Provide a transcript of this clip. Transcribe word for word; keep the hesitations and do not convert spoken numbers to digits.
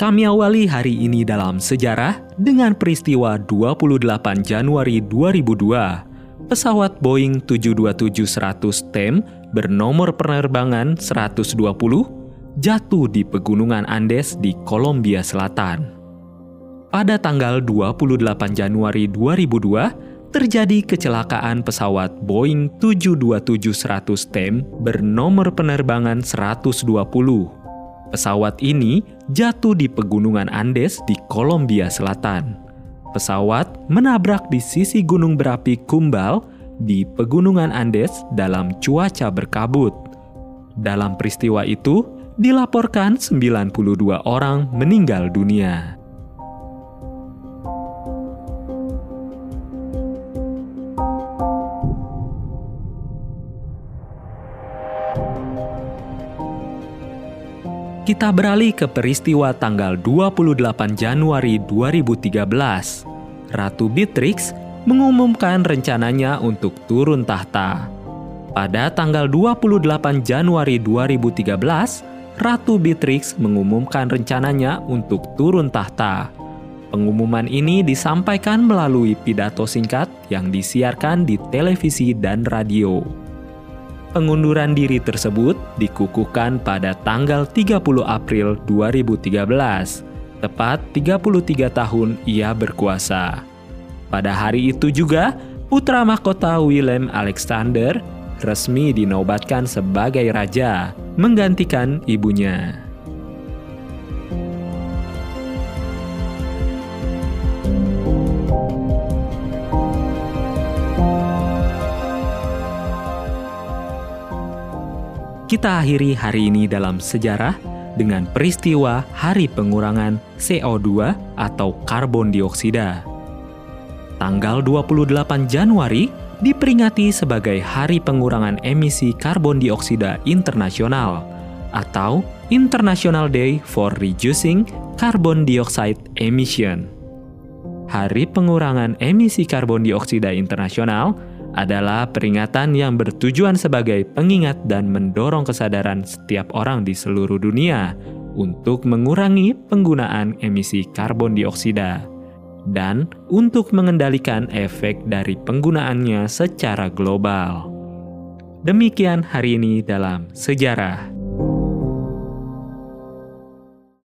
Kami awali hari ini dalam sejarah dengan peristiwa dua puluh delapan Januari dua ribu dua. Pesawat Boeing tujuh dua tujuh seratus T E M bernomor penerbangan seratus dua puluh jatuh di Pegunungan Andes di Kolombia Selatan. Pada tanggal dua puluh delapan Januari dua ribu dua, terjadi kecelakaan pesawat Boeing tujuh dua tujuh seratus T E M bernomor penerbangan seratus dua puluh. Pesawat ini jatuh di Pegunungan Andes di Kolombia Selatan. Pesawat menabrak di sisi gunung berapi Cumbal di Pegunungan Andes dalam cuaca berkabut. Dalam peristiwa itu, dilaporkan sembilan puluh dua orang meninggal dunia. Kita beralih ke peristiwa tanggal dua puluh delapan Januari dua ribu tiga belas. Ratu Beatrix mengumumkan rencananya untuk turun tahta. Pada tanggal dua puluh delapan Januari dua ribu tiga belas, Ratu Beatrix mengumumkan rencananya untuk turun tahta. Pengumuman ini disampaikan melalui pidato singkat yang disiarkan di televisi dan radio. Pengunduran diri tersebut dikukuhkan pada tanggal tiga puluh April dua ribu tiga belas, tepat tiga puluh tiga tahun ia berkuasa. Pada hari itu juga, putra mahkota Willem Alexander resmi dinobatkan sebagai raja, menggantikan ibunya. Kita akhiri hari ini dalam sejarah dengan peristiwa Hari Pengurangan C O dua atau karbon dioksida. Tanggal dua puluh delapan Januari diperingati sebagai Hari Pengurangan Emisi Karbon Dioksida Internasional atau International Day for Reducing Carbon Dioxide Emission. Hari Pengurangan Emisi Karbon Dioksida Internasional adalah peringatan yang bertujuan sebagai pengingat dan mendorong kesadaran setiap orang di seluruh dunia untuk mengurangi penggunaan emisi karbon dioksida dan untuk mengendalikan efek dari penggunaannya secara global. Demikian hari ini dalam sejarah.